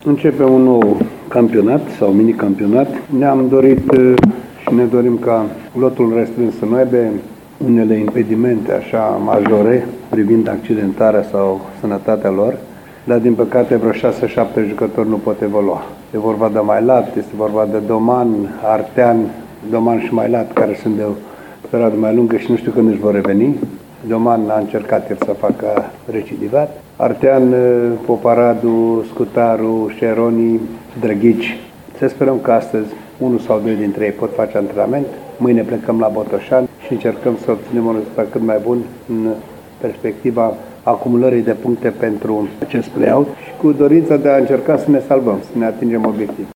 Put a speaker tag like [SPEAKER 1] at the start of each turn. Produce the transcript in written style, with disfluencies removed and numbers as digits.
[SPEAKER 1] Începem un nou campionat sau mini-campionat. Ne-am dorit și ne dorim ca lotul restrâns să nu aibă unele impedimente așa majore privind accidentarea sau sănătatea lor, dar din păcate vreo 6-7 jucători nu pot evolua. E vorba de Mailat, este vorba de Doman, Artean, Doman și Mailat, care sunt de o perioadă mai lungă și nu știu când își vor reveni. Doman a încercat el să facă recidivat. Artean, Poparadu, Scutaru, Șeroni, Drăghici. Să sperăm că astăzi unul sau doi dintre ei pot face antrenament. Mâine plecăm la Botoșani și încercăm să obținem un rezultat cât mai bun în perspectiva acumulării de puncte pentru acest play-out și cu dorința de a încerca să ne salvăm, să ne atingem obiectivul.